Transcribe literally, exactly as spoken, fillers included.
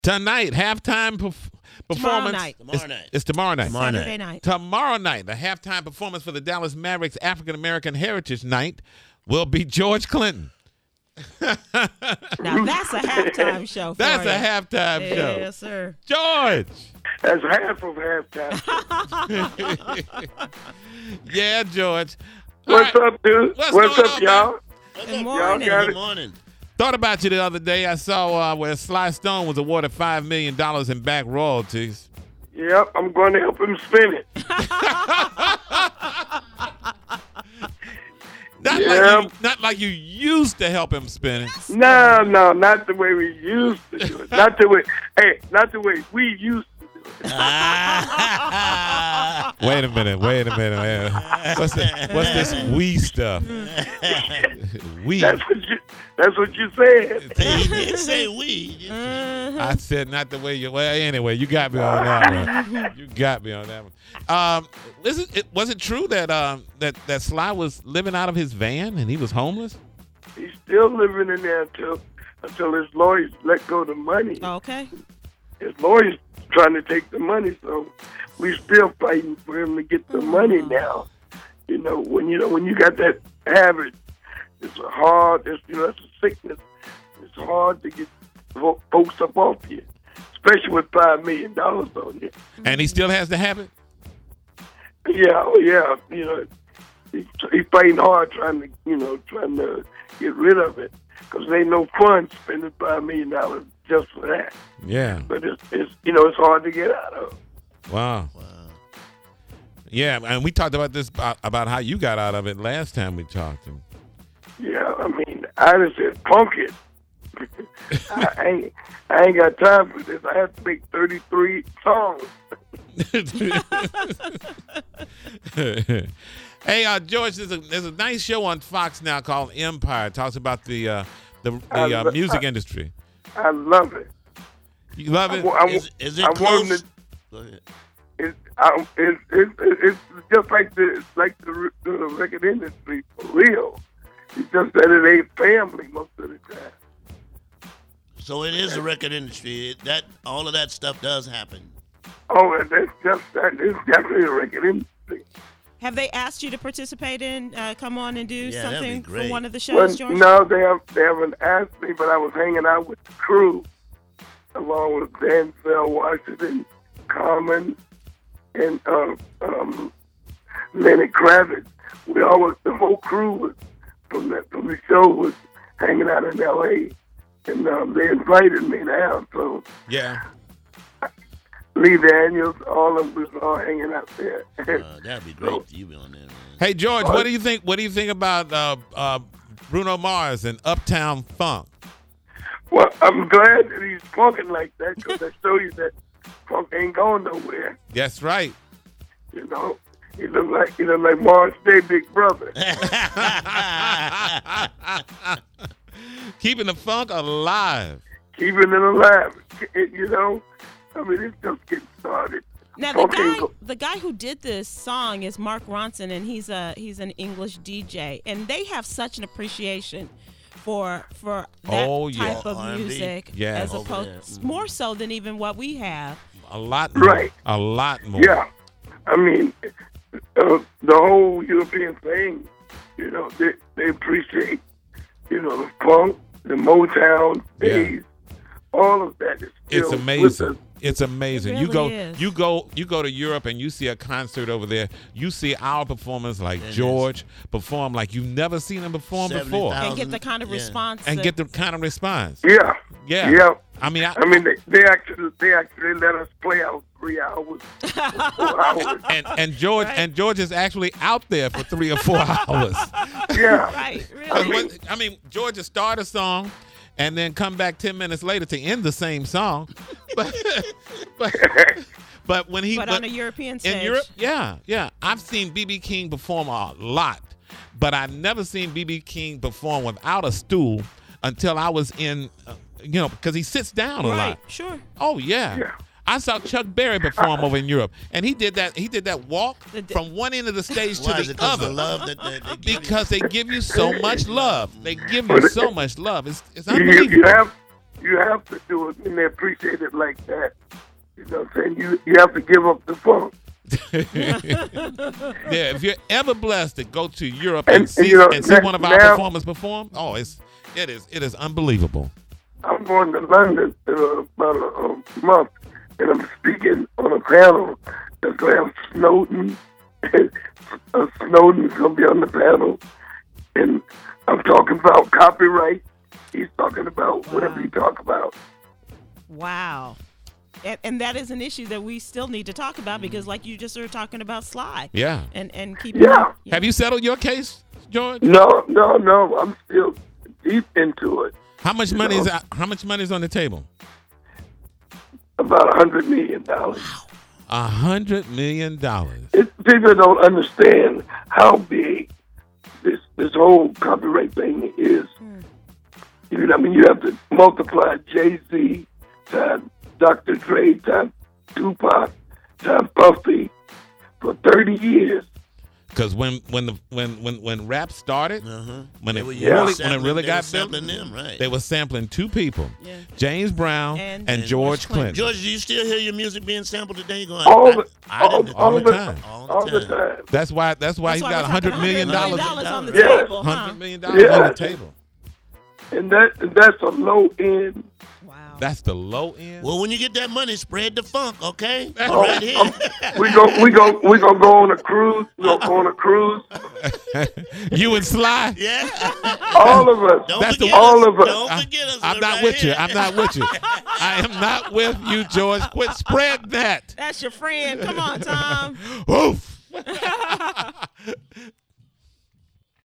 Tonight, halftime perf- Tomorrow performance. night. Tomorrow It's, night. it's tomorrow night. Tomorrow Saturday night. night. Tomorrow night, the halftime performance for the Dallas Mavericks African American Heritage Night will be George Clinton. Now that's a halftime show. For That's you. a halftime show. Yes, sir. George. That's half of halftime. Yeah, George. All What's right. up, dude? What's What's, going up, on, y'all? What's Good up, morning. Y'all got Good it? morning. Thought about you the other day. I saw uh, where Sly Stone was awarded five million dollars in back royalties. Yep, I'm going to help him spin it. Not, Yeah. like you, not like you used to help him spin it. No, no, not the way we used to do it. Not the way, hey, not the way we used to do it. Ah. Wait a minute. Wait a minute. Man. What's, the, what's this we stuff? we. That's what you. That's what you said. He did say we. I said not the way you. Well, anyway, you got me on that one. You got me on that one. Um, is it, it was it true that um that that Sly was living out of his van and he was homeless? He's still living in there until until his lawyers let go the money. Okay. His lawyers trying to take the money, so we still fighting for him to get the money now. You know, when you know when you got that habit, it's a hard. It's, you know, it's a sickness. It's hard to get fo- folks up off you, especially with five million dollars on you. And he still has the habit. Yeah, oh yeah. You know, he, he fighting hard trying to, you know, trying to get rid of it because there ain't no fun spending five million dollars just for that. Yeah. But it's, it's, you know, it's hard to get out of. Wow. Wow. Yeah, and we talked about this about, about how you got out of it last time we talked. Yeah, I mean, I just said punk it. I ain't, I ain't got time for this. I have to make thirty-three songs. Hey, uh, George, there's a there's a nice show on Fox now called Empire. It talks about the uh, the, the I uh, lo- music I- industry. I love it. You love I, it? wa- I, wa- Is, is it I want close? him to, Go ahead. it's, I, it's, it's, it's just like the like the, the record industry for real. It's just that it ain't family most of the time. So it is the record industry. It- That all of that stuff does happen. Oh, and that's just that. It's definitely a record industry. Have they asked you to participate in, uh, come on and do Yeah, that'd be something for great. one of the Well, shows, George? no, they have they haven't asked me, but I was hanging out with the crew along with Denzel Washington, Common, and uh, um, Lenny Kravitz. We all was, the whole crew was from the from the show was hanging out in L A, and um, they invited me down. So Yeah. Lee Daniels, all of us was all hanging out there. Uh, that'd be great for you be on there, man. Hey, George, what do you think? What do you think about uh, uh, Bruno Mars and Uptown Funk? Well, I'm glad that he's talking like that because that shows you that funk ain't going nowhere. That's right. You know, he look like he look like Mars Day big brother. Keeping the funk alive. Keeping it alive. It- you know, I mean, it's just getting started. Now the Funk guy, ain't go- the guy who did this song is Mark Ronson, and he's a he's an English D J, and they have such an appreciation for for that Oh, yeah. type of R and B. music, Yeah. as Over opposed there. Mhm. more so than even what we have. A lot more. Right. A lot more. Yeah, I mean, uh, the whole European thing. You know, they they appreciate. You know, the funk, the Motown Yeah. days, all of that is still It's with amazing. us. It's amazing. It you go really is. you go you go to Europe and you see a concert over there. You see our performers like It is. George perform like you've never seen them perform before. seventy And get the kind of Yeah. response And that- get the kind of response. Yeah. Yeah. Yeah. I mean I, I mean, they, they actually they actually let us play out three hours, four hours. and, and George Right. and George is actually out there for three or four hours. Yeah. right, I really. mean, I mean, George will start a song and then come back ten minutes later to end the same song. But but, but when he But but on a European stage, in Europe, yeah, yeah. I've seen B B King perform a lot, but I've never seen B B King perform without a stool until I was in, uh, you know, because he sits down a right? lot. Sure. Oh yeah. Yeah. I saw Chuck Berry perform over in Europe, and he did that. He did that walk The d- from one end of the stage Why to is the it 'cause other. the love that they, they give Because you? they give you so much love. They give you so much love. It's it's You, you unbelievable. have you have to do it, and they appreciate it like that. You know what I'm saying? You you have to give up the funk. Yeah, if you're ever blessed to go to Europe and, And- see and, you know, and see that- one of our now- performers perform, oh, it's it is it is unbelievable. I'm going to London in about a, a month, and I'm speaking on a panel that's going to have Snowden. uh, Snowden's going to be on the panel, and I'm talking about copyright. He's talking about whatever Wow. he talk about. Wow. And, and that is an issue that we still need to talk about because, like you just were talking about Sly. Yeah. And and keep. Yeah. Have you settled your case, George? No, no, no. I'm still deep into it. How much You money is know. out- how much money is on the table? About a hundred million dollars. A hundred million dollars. People don't understand how big this this whole copyright thing is. You know, I mean, you have to multiply Jay Z times Doctor Dre times Tupac times Puffy for thirty years. Because when when the when when when rap started, Uh-huh. when They it were really Yeah. when it sampling- really they got were built, sampling them, right? they were sampling two people, Yeah. James Brown and, And- and George George Clinton. Clinton. George, do you still hear your music being sampled today? You going, All I, the I all, didn't- all all the the time, time. all the all the time. time. That's why that's why That's he's why got a we're hundred talking million $one hundred dollars. million on the Yeah. table. Huh? Hundred million dollars Yeah. on the table. And that and that's a low end. Wow. That's the low end. Well, when you get that money, spread the funk, okay? Oh, Right here. um, we go we go we gonna go on a cruise. We gonna go on a cruise. You and Sly. Yeah. All of us. Don't That's the- forget all us. of us. Don't I- forget us. I'm We're not right with you. here. I'm not with you. I am not with you, George. Quit spread that. That's your friend. Come on, Tom. Oof.